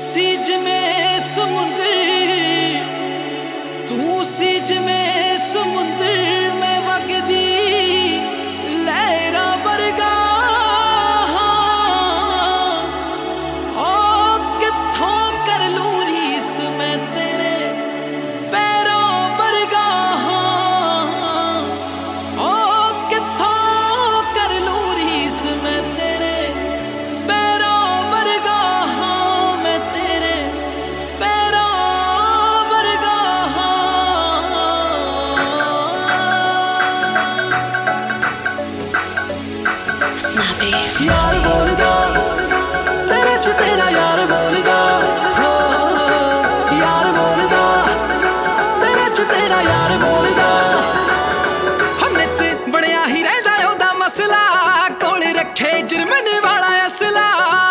सी जिमें समुंदर, तू सी जिमें समुंदर मैं वगदी लहरां वर्गा। कित्थों कर लूं रीस मैं तेरे पैरों वर्गा। कित्थों कर लूं रीस मैं तेरे पैरों वर्गा। मैं तेरे पैरों वर्गा। यार बोलदा तेरे च तेरा यार बोलदा, यार बोलदा तेरे च तेरा यार बोलदा। नित बणिया ही रहिंदा ओहदा मसला, कोल रखे जुर्मने वाला असला।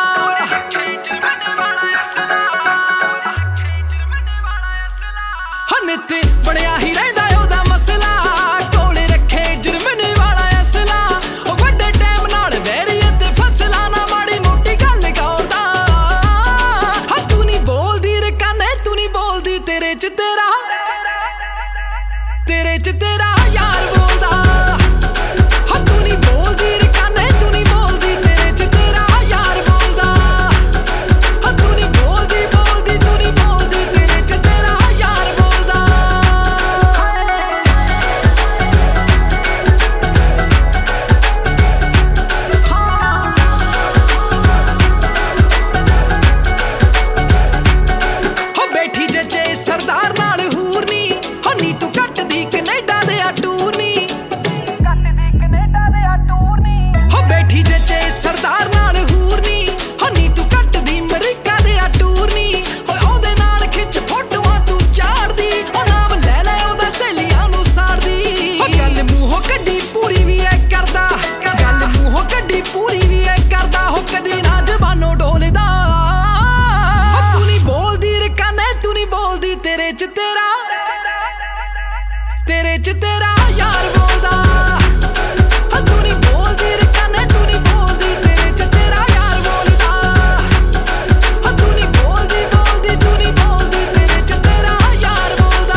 नित बणिया ही रहिंदा ओहदा मसला, कोल रखे जुर्मने वाला असला। वड्डे टाइम नाल वैरी ते फसला ना माड़ी मोटी गल करदा। तू नहीं बोलदी रे काने तू नहीं बोलदी, तेरे च तेरा यार बोलदा। तू नहीं बोलदी रे काने तू नहीं बोलदी, तेरे च तेरा यार बोलदा। तू नहीं बोलदी बोलदी तू नहीं बोलदी, तेरे च तेरा यार बोलदा। बैठी जे सरदार नाल हूर नी, नी तू कटदी कनेडा दे टूर नी। बैठी जे सरदार नाल हूर नी, नी तू कटदी अमरीका दे टूर नी। ओहदे नाल खिच फोटोआं तू चाड़दी, नाम ले ले ओहदा सहेलियां नू साड़दी। गल मूंहों कड्डी पूरी भी ऐ करदा, गल मूंहों कड्डी पूरी भी ऐ करदा। हो कदी ना जबानों डोलदा। तू नहीं बोलदी रे काने तू नहीं बोलदी, तेरे च तेरा यार बोलदा। तू नहीं बोलदी रे काने तू नहीं बोलदी, तेरे च तेरा यार बोलदा। तू नहीं बोलदी बोलदी तू नहीं बोलदी, तेरे च तेरा यार बोलदा।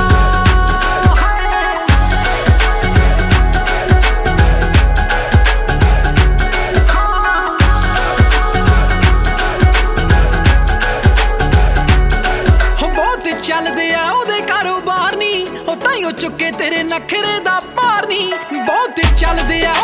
बहुत चलदे आ ओहदे कारोबार नी, ताइयों चुके तेरे नखरे दा भार नी। बहुत चलदे आ